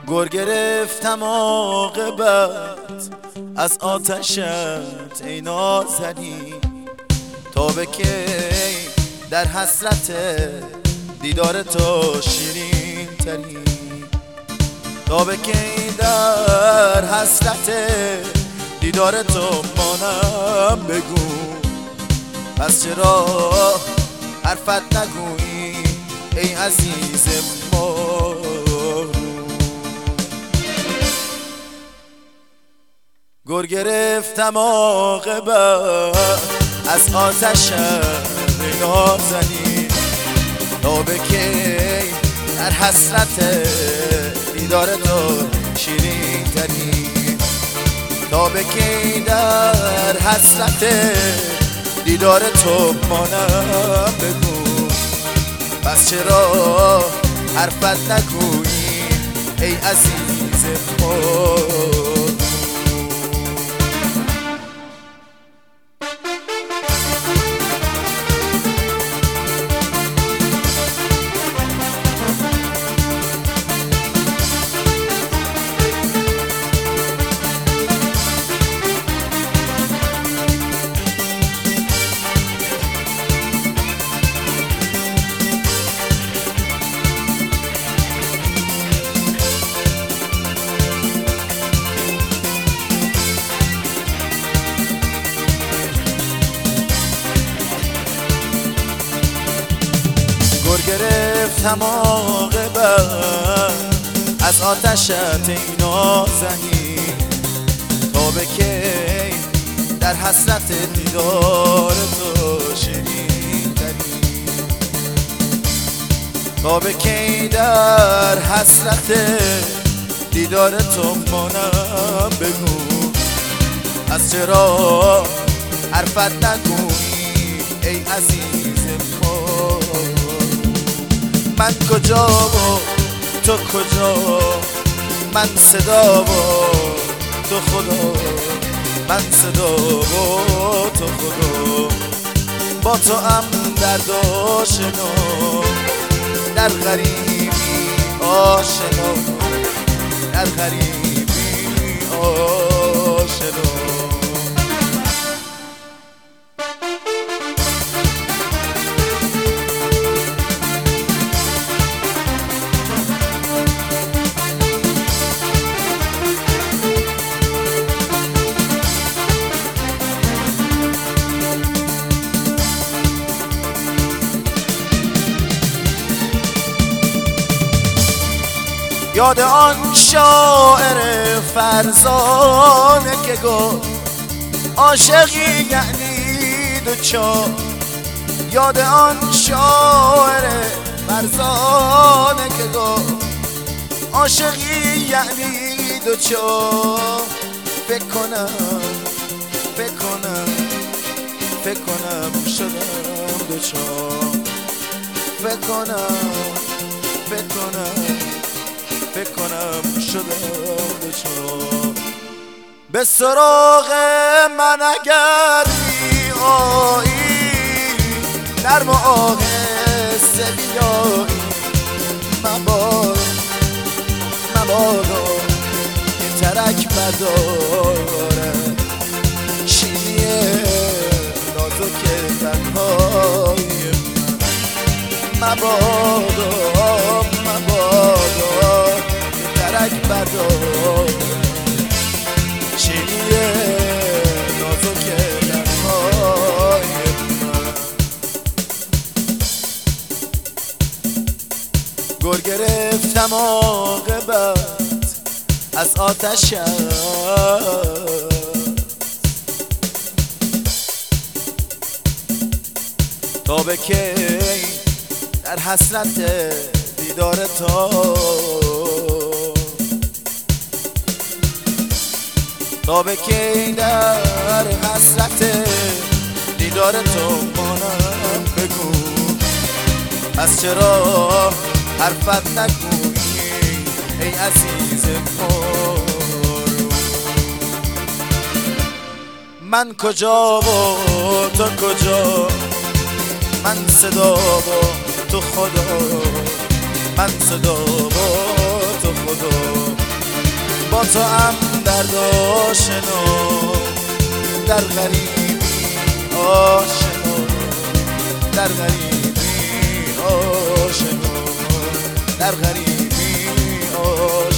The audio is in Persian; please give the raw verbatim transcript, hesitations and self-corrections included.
گر گرفتم عاقبت از آتشت ای نازنین، تا به کی در حسرت دیدار تو شیرین ترین، تا به کی در حسرت دیدار تو مانم بگو، پس چرا حرفت نگویی ای عزیز ما. گر گرفتم عاقبت از آتشت ای نازنین، تا به کی در حسرت دیدار تو شیرین ترین، تا به کی در حسرت دیدار تو مانم بگو، پس چرا حرفت نگویی ای عزیز ما. گر گرفتم عاقبت از آتشت ای نازنین، تا به کی در حسرت دیدار تو شیرین ترین، تا به کی در حسرت دیدار تو مانم بگو، از چرا حرفت نگویی ای عزیز ما. من کجا و تو کجا، من صدا و تو خدا، من صدا و تو خدا، با تو هم درد آشنا، در غریبی آشنا، در غریبی آشنا. یاد آن شاعر فرزانه که گفت عاشقی یعنی دوچار، یاد آن شاعر فرزانه که گفت عاشقی یعنی دوچار. فکر کنم فکر کنم فکر کنم شدم دوچار، فکر کنم فکر کنم فکر کنم شدم دوچار. به سراغ من اگر می آیی، نرم و آهسته بیایی، مبادا مبادا که ترک برداره شیرینی نازک تنهای من، مبادا مبادا که ترک برداره شیرینی نازک تنهای من. گر گرفتم عاقبت از آتشت تا به کی در حسرت دیدار تو، تا به کی در حسرت دیدار تو مانم بگو، پس چرا حرفت نگویی ای عزیز ما. من کجا و تو کجا، من صدا و تو خدا، من صدا و تو خدا، با تو هم درد آشنا، در غریبی آشنا، در غریبی آشنا، در غریبی آشنا.